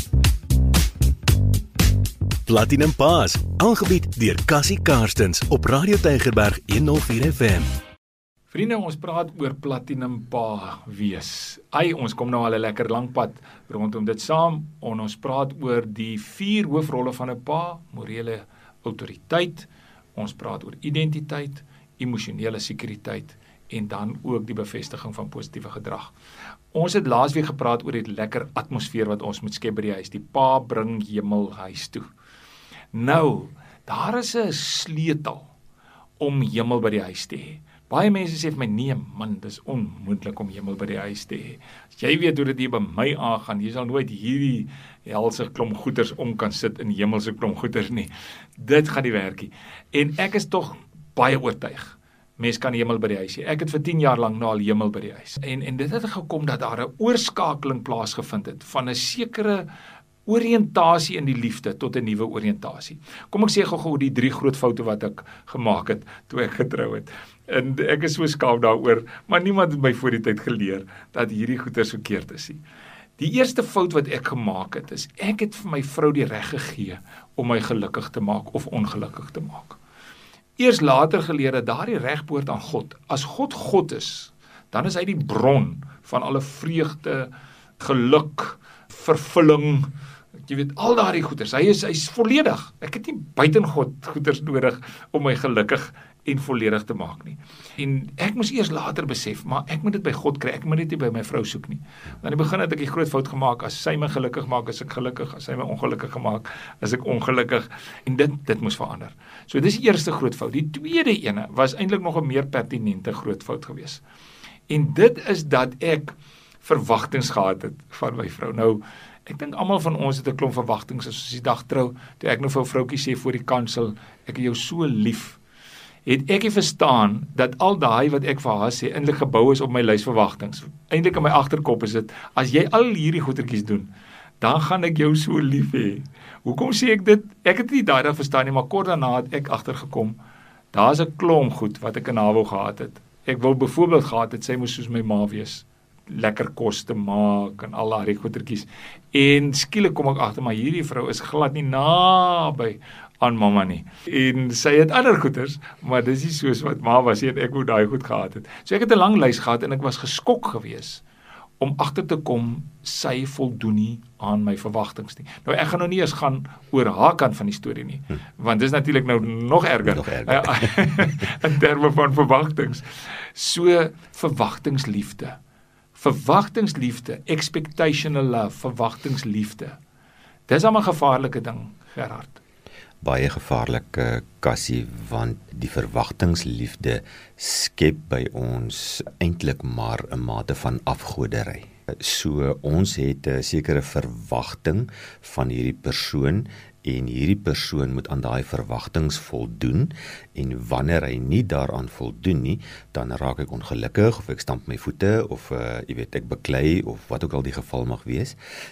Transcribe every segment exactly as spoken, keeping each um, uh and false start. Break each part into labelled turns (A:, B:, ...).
A: Platinum Paas, aangebied deur Cassie Karstens op Radio Tygerberg honderd vier F M.
B: Vriende, ons praat oor Platinum Pa wees. Ai, ons kom nou al 'n lekker lang pad rondom dit saam, en ons praat oor die vier hoofrolle van 'n pa, morele autoriteit, ons praat oor identiteit, emosionele sekuriteit, en dan ook die bevestiging van positiewe gedrag. Ons het laasweek gepraat oor die lekker atmosfeer wat ons moet skep by die huis. Die pa bring hemel huis toe. Nou, daar is 'n sleutel om hemel by die huis te hê. Baie mense sê vir my, nee man, dis onmoontlik om hemel by die huis te hê. As jy weet hoe dit hier by my aangaan, jy sal nooit hierdie helse klomp goeders om kan sit in hemelse klomp goeders nie. Dit gaan nie werk nie. En ek is tog baie oortuig. Mens kan hemel by die huis hê. Ek het vir tien jaar lank nou al hemel by die huis. En, en dit het gekom dat daar 'n oorskakeling plaasgevind het van 'n sekere oriëntasie in die liefde tot 'n nuwe oriëntasie. Kom ek sê gou-gou die drie groot foute wat ek gemaak het toe ek getrou het. En ek is so skaam daaroor, maar niemand het my voor die tyd geleer dat hierdie goeters verkeerd is nie. Die eerste fout wat ek gemaak het, is ek het vir my vrou die reg gegee om my gelukkig te maak of ongelukkig te maak. Eers later geleer dat daardie reg behoort aan God. As God God is, dan is hy die bron van alle vreugde, geluk, vervulling, jy weet, al daardie goeders. Hy is, hy is volledig. Ek het nie buiten God goeders nodig om my gelukkig en volledig te maak nie. En ek moes eers later besef, maar ek moet dit by God kry, ek moet dit nie by my vrou soek nie. Dan in die begin het ek die groot fout gemaak, as sy my gelukkig maak, is ek gelukkig, as sy my ongelukkig gemaak, is ek ongelukkig, en dit, dit moes verander. So dis die eerste groot fout. Die tweede ene was eintlik nog 'n meer pertinente groot fout gewees. En dit is dat ek verwagtings gehad het van my vrou. Nou, ek dink almal van ons het 'n klomp verwagtings, as ons die dag trou, toe ek nou vir 'n vroutjie sê voor die kansel, ek het jou so lief, het ek nie verstaan dat al daai wat ek vir haar sê eintlik gebou is op my lys verwagtings. Eintlik in my agterkop is dit, as jy al hierdie goetertjies doen, dan gaan ek jou so lief hê. Hoekom sê ek dit? Ek het nie daai dag verstaan nie, maar kort daarna het ek agtergekom, daar's 'n klomp goed wat ek in haar wou gehad het. Ek wou byvoorbeeld gehad het, sy moes soos my ma wees, lekker kos te maak en al daai goetertjies. En skielik kom ek agter, maar hierdie vrou is glad nie naby aan mamma nie. En sy het ander goeders, maar dis nie soos wat ma was en ek wou daai goed gehad het. So ek het 'n lang lys gehad en ek was geskok gewees om agter te kom, sy voldoen nie aan my verwagtings nie. Nou ek gaan nou nie eens gaan oor haar kant van die storie nie, hm. want dis natuurlik nou nog erger, nog erger. in terme van verwagtings. So verwagtingsliefde. Verwagtingsliefde, expectational love, verwagtingsliefde. Dis al 'n gevaarlike ding, Gerard.
C: Baie gevaarlike, Cassie, want die verwagtingsliefde skep by ons eintlik maar 'n mate van afgodery. So ons het 'n sekere verwagting van hierdie persoon, en hierdie persoon moet aan daai verwagtings voldoen, en wanneer hy nie daaraan voldoen nie, dan raak ek ongelukkig, of ek stamp my voete, of uh, jy weet, ek beklei, of wat ook al die geval mag wees.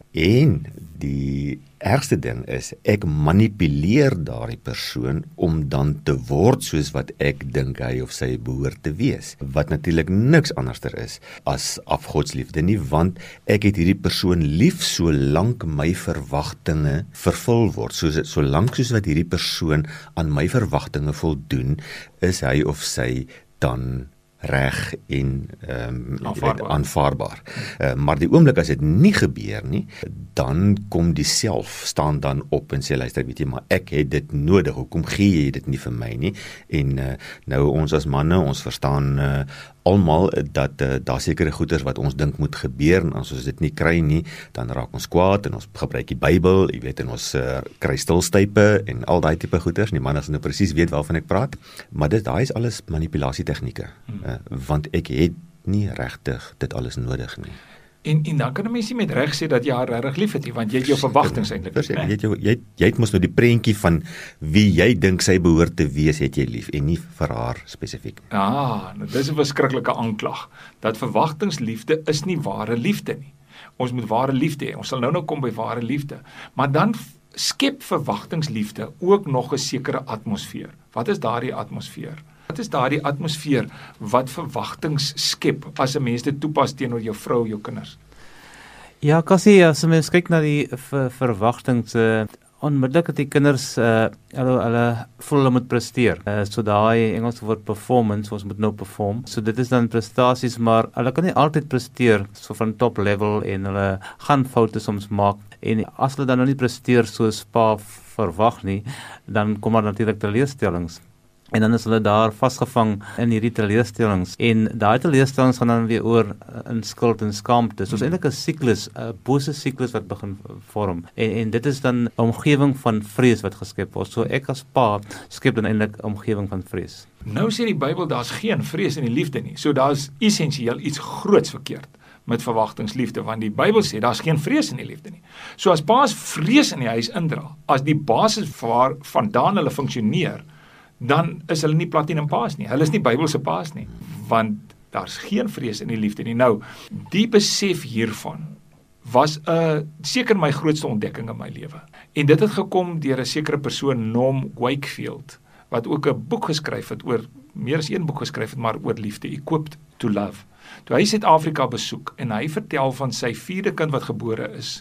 C: En die ergste ding is, ek manipuleer daardie persoon om dan te word soos wat ek dink hy of sy behoort te wees, wat natuurlik niks anderster is as afgodsliefde nie, want ek het hierdie persoon lief solank my verwagtinge vervul word. So, solank soos wat hierdie persoon aan my verwagtinge voldoen, is hy of sy dan reg en um,
B: aanvaarbaar.
C: aanvaarbaar. Uh, maar die oomblik as dit nie gebeur nie, dan kom die self staan dan op en sê, luister, weet jy, maar ek het dit nodig, hoekom gee jy dit nie vir my nie? En uh, nou ons as manne, ons verstaan uh, almal dat uh, daar sekere goeders wat ons dink moet gebeur, en as ons dit nie kry nie, dan raak ons kwaad, en ons gebruik die Bybel, jy weet, en ons uh, kry stilstype, en al daai tipe goeders, die man as nou presies weet waarvan ek praat, maar dit, daai is alles manipulasietegnieke, hmm. uh, want ek het nie regtig dit alles nodig nie.
B: En, en dan kan 'n mens nie met reg sê dat jy haar regtig lief het nie, want jy het jou verwagtings eintlik.
C: Jy, jy, jy, jy het mos nou die prentjie van wie jy dink sy behoort te wees, het jy lief, en nie vir haar spesifiek.
B: Ah, nou dis 'n verskriklike aanklag, dat verwagtingsliefde is nie ware liefde nie. Ons moet ware liefde hê, ons sal nou nou kom by ware liefde, maar dan skep verwagtingsliefde ook nog 'n sekere atmosfeer. Wat is daardie atmosfeer? Wat is daardie atmosfeer wat verwagtings skep as 'n mens dit toepas teenoor jou vrou, jou kinders?
D: Ja, Cassie, as mens kyk na die ver verwagtings, uh, onmiddellik dat die kinders, uh, hulle, hulle voel hulle moet presteer. Uh, so daai Engelse woord performance, ons moet nou perform. So dit is dan prestasies, maar hulle kan nie altyd presteer, so van top level, en hulle gaan foute soms maak. En as hulle dan nou nie presteer soos pa verwag nie, dan kom daar natuurlik teleurstellings. En dan is hulle daar vasgevang in hierdie teleurstellings. En daai teleurstellings gaan dan weer oor uh, in skuld en skaamte. So is eintlik 'n siklus, 'n bose siklus wat begin vorm. En, en dit is dan 'n omgewing van vrees wat geskep word. So ek as pa skep dan eintlik 'n omgewing van vrees.
B: Nou sê die Bybel, daar's geen vrees in die liefde nie. So daar's essensieel iets groots verkeerd met verwagtingsliefde, want die Bybel sê daar's geen vrees in die liefde nie. So as pa's vrees in die huis indra, as die basis waar vandaan hulle funksioneer, dan is hulle nie platinum paas nie. Hulle is nie Bybelse paas nie, want daar's geen vrees in die liefde nie. Nou, die besef hiervan was 'n uh, seker my grootste ontdekking in my lewe. En dit het gekom deur 'n sekere persoon, Norm Wakefield, wat ook 'n boek geskryf het oor, meer as een boek geskryf het, maar oor liefde, Equipped to Love. Toe hy Suid-Afrika besoek en hy vertel van sy vierde kind wat gebore is,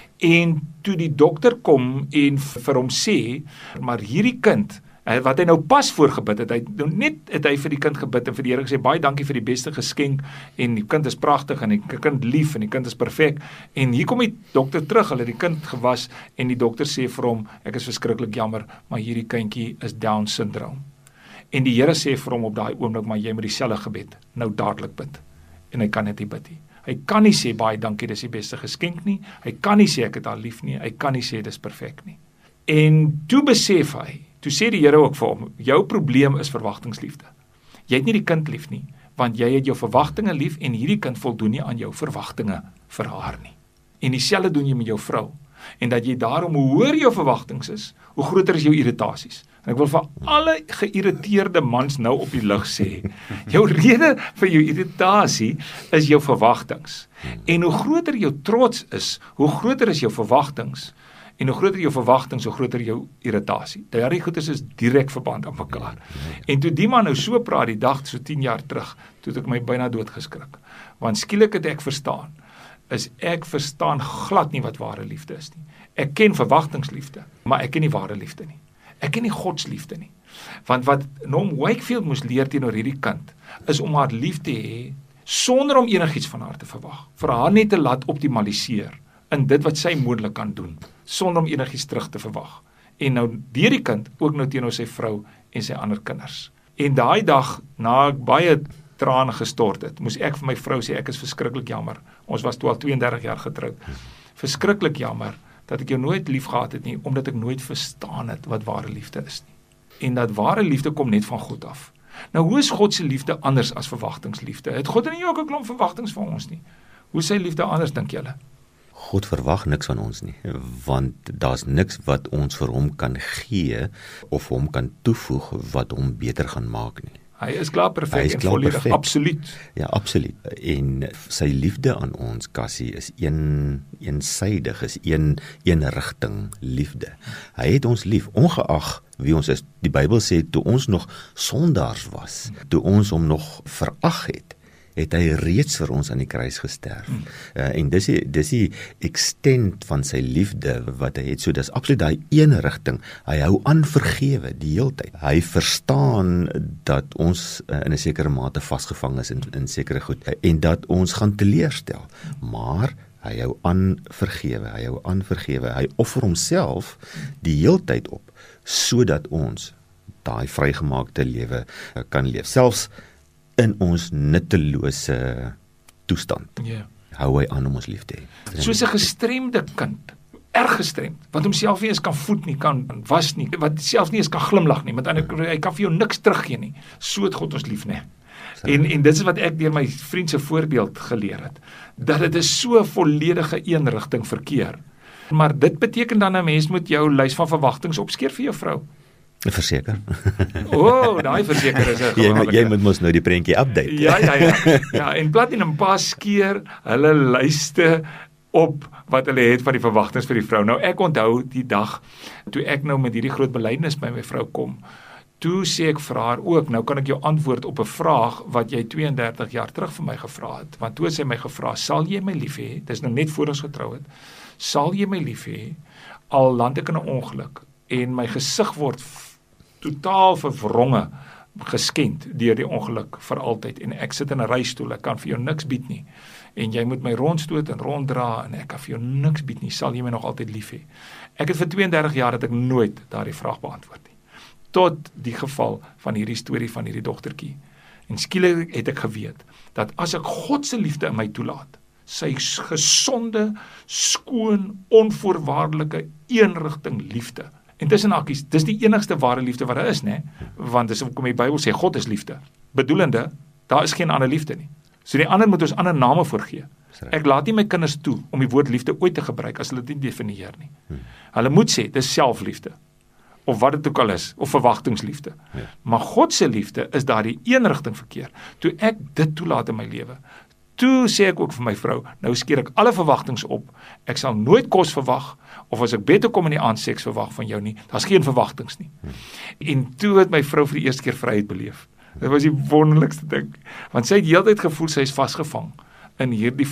B: en toe die dokter kom en vir hom sê, maar hierdie kind, wat hy nou pas voorgebid het, hy, net het hy vir die kind gebid en vir die Here gesê, baie dankie vir die beste geskenk, en die kind is pragtig, en die kind lief, en die kind is perfek, en hier kom die dokter terug, hulle het die kind gewas, en die dokter sê vir hom, ek is verskriklik jammer, maar hierdie kindjie is Down syndroom. En die Here sê vir hom op daai oomblik, maar jy moet dieselfde gebed nou dadelik bid, en hy kan dit nie bid nie. Hy kan nie sê, baie dankie, dis die beste geskenk nie, hy kan nie sê, ek het haar lief nie, hy kan nie sê, dis perfek nie. En toe besef hy, toe sê die Here ook vir hom, jou probleem is verwagtingsliefde. Jy het nie die kind lief nie, want jy het jou verwagtinge lief, en hierdie kind voldoen nie aan jou verwagtinge vir haar nie. En dieselfde doen jy met jou vrou. En dat jy daarom, hoe hoër jou verwagtings is, hoe groter is jou irritasies. En ek wil vir alle geïrriteerde mans nou op die lig sê, jou rede vir jou irritasie is jou verwagtings. En hoe groter jou trots is, hoe groter is jou verwagtings. En hoe groter jou verwagtings, hoe groter jou irritasie. Daardie goedes is direk verband aan mekaar. En toe die man nou so praat die dag, so tien jaar terug, toe het ek my byna doodgeskrik. Want skielik het ek verstaan, is ek verstaan glad nie wat ware liefde is nie. Ek ken verwagtingsliefde, maar ek ken nie ware liefde nie. Ek ken nie godsliefde nie. Want wat Norm Wakefield moes leer teenoor hierdie kind, is om haar lief te hê, sonder om enigiets van haar te verwag. Vir haar net te laat optimaliseer in dit wat sy moontlik kan doen, sonder om enigiets terug te verwag. En nou deur die kind, ook nou teenoor sy vrou en sy ander kinders. En daai dag, na ek baie trane gestort het, moes ek vir my vrou sê, ek is verskriklik jammer. Ons was toe al tweeëndertig jaar getroud. Verskriklik jammer, dat ek jou nooit lief gehad het nie, omdat ek nooit verstaan het wat ware liefde is nie. En dat ware liefde kom net van God af. Nou, hoe is God se liefde anders as verwagtingsliefde? Het God nie ook 'n klomp verwagtings van ons nie? Hoe is sy liefde anders, dink julle?
C: God verwag niks van ons nie, want daar's niks wat ons vir hom kan gee, of hom kan toevoeg, wat hom beter gaan maak nie.
B: Hy is klaar perfek en volledig, absoluut.
C: Ja, absoluut. En sy liefde aan ons, Cassie, is een, eensydig, is een, een rigting liefde. Hy het ons lief, ongeag wie ons is. Die Bybel sê, toe ons nog sondaars was, toe ons hom nog verag het, het hy reeds vir ons aan die kruis gesterf. Hmm. Uh, en dis die, dis die extent van sy liefde wat hy het. So dis absoluut daai een rigting. Hy hou aan vergewe die hele tyd. Hy verstaan dat ons uh, in 'n sekere mate vasgevang is in, in sekere goed, en dat ons gaan teleurstel. Maar hy hou aan vergewe, hy hou aan vergewe. Hy offer homself die hele tyd op, sodat ons daai vrygemaakte lewe uh, kan leef. Selfs in ons nuttelose toestand.
B: Yeah.
C: Hou hy aan om ons lief te hê.
B: Soos 'n gestremde kind, erg gestremd, wat homself nie eens kan voed nie, kan was nie, wat selfs nie eens kan glimlag nie, met ander hy kan vir jou niks teruggee nie. So het God ons lief, né? En en dit is wat ek deur my vriend se voorbeeld geleer het, dat dit is so volledige eenrigting verkeer. Maar dit beteken dan 'n mens moet jou lys van verwagtings opskeer vir jou vrou.
C: Verseker.
B: O, oh, daai verseker is 'n
C: jy, jy moet mos nou die prentjie update.
B: Ja, ja, ja. Ja, en Platinum Pas skeer hulle lyste op wat hulle het van die verwagtings vir die vrou. Nou ek onthou die dag toe ek nou met hierdie groot belydenis by my vrou kom. Toe sê ek vir haar ook, nou kan ek jou antwoord op 'n vraag wat jy twee en dertig jaar terug vir my gevra het. Want toe het sy my gevra, sal jy my lief hê? Dis nou net voor ons getrou het. Sal jy my lief hê? Al land ek in 'n ongeluk en my gesig word totaal verwronge, geskend deur die ongeluk vir altyd en ek sit in 'n reistool, ek kan vir jou niks bied nie. En jy moet my rondstoot en ronddra en ek kan vir jou niks bied nie. Sal jy my nog altyd lief hê? Ek het vir twee en dertig jaar het ek nooit daardie vraag beantwoord nie. Tot die geval van hierdie storie van hierdie dogtertjie. En skielik het ek geweet dat as ek God se liefde in my toelaat, sy gesonde, skoon, onvoorwaardelike, eenrigting liefde. En tussen hakkies, dis die enigste ware liefde wat daar is, né? Want dis hoekom die Bybel sê God is liefde. Bedoelende, daar is geen ander liefde nie. So die ander moet ons ander name voorgee. Ek laat nie my kinders toe om die woord liefde ooit te gebruik as hulle dit nie definieer nie. Hmm. Hulle moet sê, dis selfliefde. Of wat dit ook al is, of verwagtingsliefde. Ja. Maar God se liefde is daar die eenrigting verkeer. Toe ek dit toelaat in my lewe, toe sê ek ook vir my vrou, nou skeer ek alle verwagtings op, ek sal nooit kos verwag, of as ek bed toe kom in die aand seks verwag van jou nie, daar's geen verwagtings nie. Hmm. En toe het my vrou vir die eerste keer vryheid beleef. Dit was die wonderlikste ding, want sy het die hele tyd gevoel sy is vasgevang in hierdie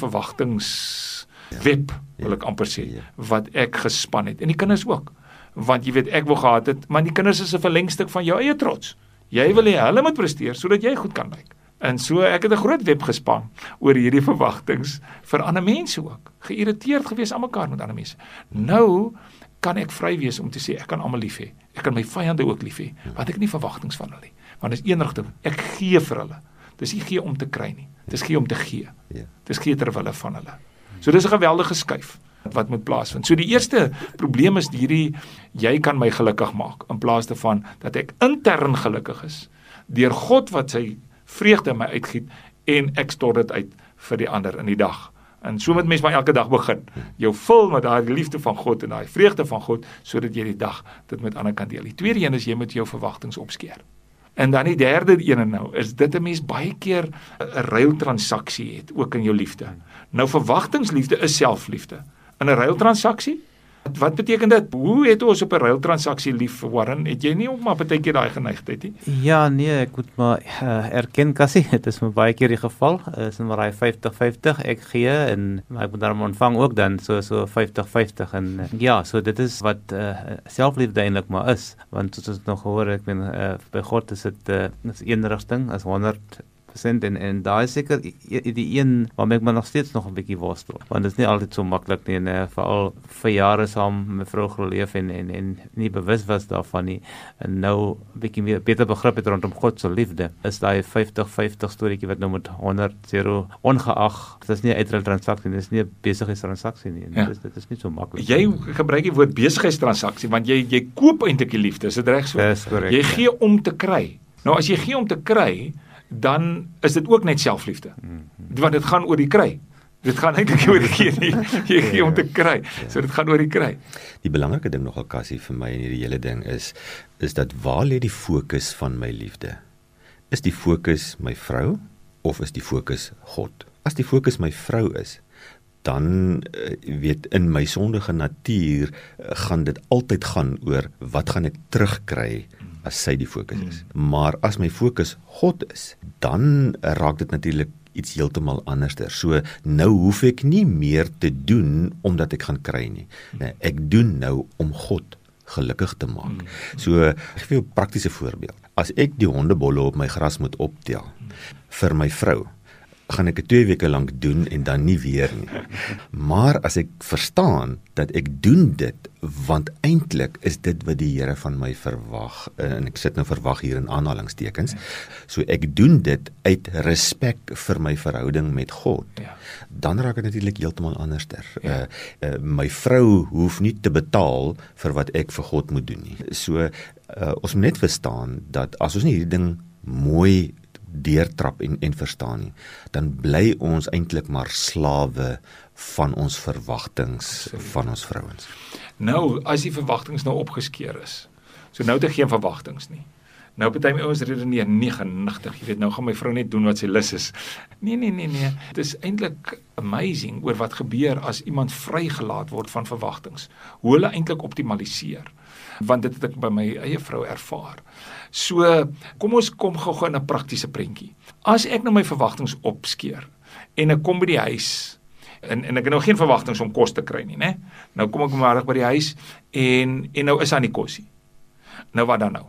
B: verwagtingsweb, wil ek amper sê, wat ek gespan het, en die kinders ook. Want jy weet, ek wou gehad het, maar die kinders is 'n verlengstuk van jou eie trots. Jy wil hê hulle moet presteer, sodat jy goed kan lyk. En so, ek het 'n groot web gespan oor hierdie verwagtings vir ander mense ook. Geïrriteerd gewees aan mekaar met ander mense. Nou kan ek vry wees om te sê, ek kan almal lief hê. Ek kan my vyande ook lief hê, want ek het nie verwagtings van hulle nie. Want dis eenrigting, ek gee vir hulle. Dis nie gee om te kry nie, dis gee om te gee. Dis gee ter wille van hulle. So dis 'n geweldige skuif wat moet plaasvind. So die eerste probleem is hierdie, jy kan my gelukkig maak, in plaas daarvan dat ek intern gelukkig is, deur God wat sy vreugde in my uitgiet, en ek stort dit uit vir die ander in die dag. En so moet mens maar elke dag begin. Jou vul met daai liefde van God en daai vreugde van God, sodat jy die dag dit met ander kan deel. Die tweede een is, jy moet jou verwagtings opskeer. En dan die derde ene nou, is dit 'n mens baie keer 'n ruiltransaksie het, ook in jou liefde. Nou verwagtingsliefde is selfliefde. In 'n ruiltransaksie? Wat beteken dit? Hoe het ons op 'n ruiltransaksie lief, Warren? Het jy nie ook maar baie keer daai geneigtheid nie?
D: Ja, nee, ek moet maar uh, erken, Cassie, dit is my baie keer die geval. Is in maar hy vyftig vyftig, ek gee en maar ek moet daarom ontvang ook dan so so vyftig vyftig en uh, ja, so dit is wat uh, selfliefde eintlik maar is, want soos ons nog gehoor het, ek ben uh, by God is dit uh, is eenrigting, is honderd persent en en daai is seker die een waarmee ek maar nog steeds nog 'n bietjie worstel, want dit is nie altyd so maklik nie en uh, veral vir jare saam met my vrou geleef en en en nie bewus was daarvan nie en nou 'n bietjie meer beter begrip het rondom God se liefde. Is daai vyftig vyftig storieetjie wat nou met honderd zero ongeag, dit is nie 'n uitruiltransaksie, dit is nie 'n besigheidstransaksie nie. Ja. Dit is dit is nie so maklik.
B: Jy gebruik die woord besigheidstransaksie want jy jy koop eintlik die liefde, is dit reg so?
D: Dis korrek.
B: Jy gee om te kry. Nou as jy gee om te kry, dan is dit ook net selfliefde. Mm-hmm. Want dit gaan oor die kry. Dit gaan eintlik oor die gee nie. Jy gee om te kry. So dit gaan oor die kry.
C: Die belangrike ding nogal, Cassie, vir my in hierdie hele ding is, is dat waar lê die fokus van my liefde? Is die fokus my vrou of is die fokus God? As die fokus my vrou is, dan weet in my sondige natuur gaan dit altyd gaan oor wat gaan ek terugkry as sy die fokus is. Mm. Maar as my fokus God is, dan raak dit natuurlik iets heeltemal anderster. So nou hoef ek nie meer te doen omdat ek gaan kry nie. Nee, ek doen nou om God gelukkig te maak. Mm. So ek gee jou 'n praktiese voorbeeld. As ek die hondebolle op my gras moet optel vir my vrou, gaan ek dit twee weke lank doen en dan nie weer nie. Maar as ek verstaan dat ek doen dit, want eintlik is dit wat die Here van my verwag, en ek sit nou verwag hier in aanhalingstekens, so ek doen dit uit respek vir my verhouding met God, ja. Dan raak dit natuurlik heeltemal anderster. Ja. Uh, uh, my vrou hoef nie te betaal vir wat ek vir God moet doen nie. So, uh, ons moet net verstaan dat as ons nie hierdie ding mooi deurtrap en, en verstaan nie, dan bly ons eintlik maar slawe van ons verwagtings van ons vrouens.
B: Nou, as die verwagtings nou opgeskeer is, so nou het ek geen verwagtings nie, Nou party my ouens redeneer negentig, jy weet, nou gaan my vrou net doen wat sy lus is. Nee, nee, nee, nee. Dit is eintlik amazing oor wat gebeur as iemand vrygelaat word van verwagtinge. Hoe hulle eintlik optimaliseer. Want dit het ek by my eie vrou ervaar. So, kom ons kom gou-gou in 'n praktiese prentjie. As ek nou my verwagtinge opskeer en ek kom by die huis en en ek het nou geen verwagtinge om kos te kry nie, né? Nou kom ek môre by die huis en en nou is aan die kosie. Nou wat dan nou?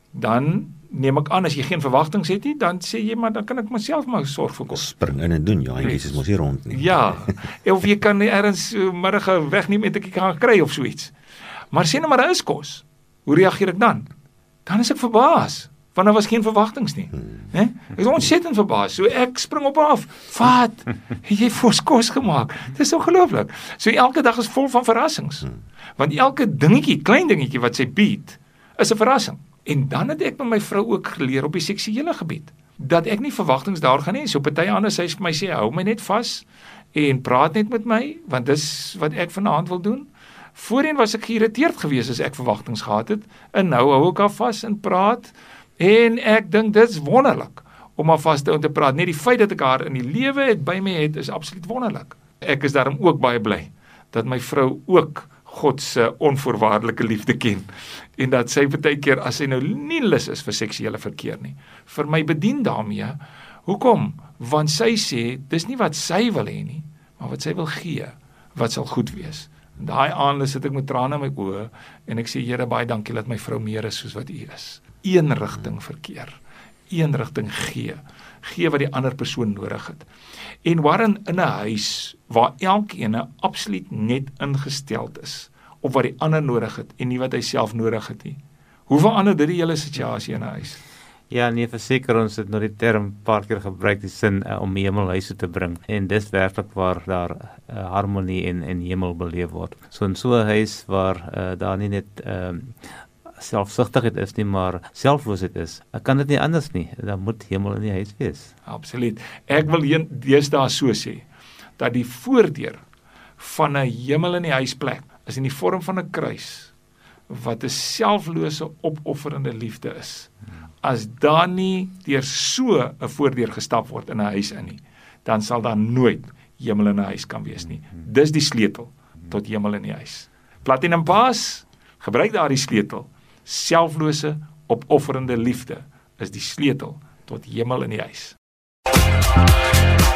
B: Dan neem ek aan as jy geen verwagtinge het nie, dan sê jy maar dan kan ek myself maar sorg vir kos.
C: Spring in en doen, ja, en is mos nie rond nie.
B: Ja. Of jy kan ergens middag wegneem en ek kan kry of so iets. Maar sê nou maar daar is kos. Hoe reageer ek dan? Dan is ek verbaas, want daar was geen verwagtinge nie.
C: Hmm.
B: Né? Ek is ontsettend verbaas. So ek spring op af. Wat? Het jy vir kos gemaak? Dit is ongelooflik. So elke dag is vol van verrassings.
C: Hmm.
B: Want elke dingetjie, klein dingetjie wat sy bied, is 'n verrassing. En dan het ek met my vrou ook geleer op die seksuele gebied, dat ek nie verwagtinge daar gaan hê. So party ander sy vir my sê, hou my net vas en praat net met my, want dis wat ek vanaand wil doen. Voorheen was ek geïrriteerd geweest as ek verwagtinge gehad het, en nou hou ek haar vas en praat, en ek dink dit's wonderlik om haar vas te hou en te praat. Net die feit dat ek haar in die lewe het by my het, is absoluut wonderlik. Ek is daarom ook baie bly dat my vrou ook God se onvoorwaardelike liefde ken, en dat sy baie keer, as sy nou nie lus is vir seksuele verkeer nie, vir my bedien daarmee. Hoekom? Want sy sê, dis nie wat sy wil hê nie, maar wat sy wil gee, wat sal goed wees. Daai aande sit ek met trane in my oë, en ek sê, Here, baie dankie dat my vrou meer is soos wat U is. Een rigting verkeer, een rigting gee, gee wat die ander persoon nodig het. En waarin in 'n huis, waar elkeen absoluut net ingesteld is, op wat die ander nodig het, en nie wat hy self nodig het nie. Hoe verander dit die hele situasie in 'n huis?
D: Ja, nee, verseker ons het nou die term paar keer gebruik, die sin uh, om hemel huis te bring. En dis werklik waar daar uh, harmonie en, en hemel beleef word. So in so 'n huis waar uh, daar nie net uh, selfsugtigheid is nie, maar selfloosheid is, kan dit nie anders nie. Dan moet hemel in die huis wees.
B: Absoluut. Ek wil deesdae so sê, dat die voordeur van 'n hemel in die huisplek is in die vorm van 'n kruis, wat 'n selflose, opofferende liefde is. As daar nie deur so 'n voordeur gestap word in 'n huis in nie, dan sal daar nooit hemel in 'n huis kan wees nie. Dis die sleutel tot hemel in die huis. Platinum Paas, gebruik daardie sleutel. Selflose, opofferende liefde is die sleutel tot hemel in die huis.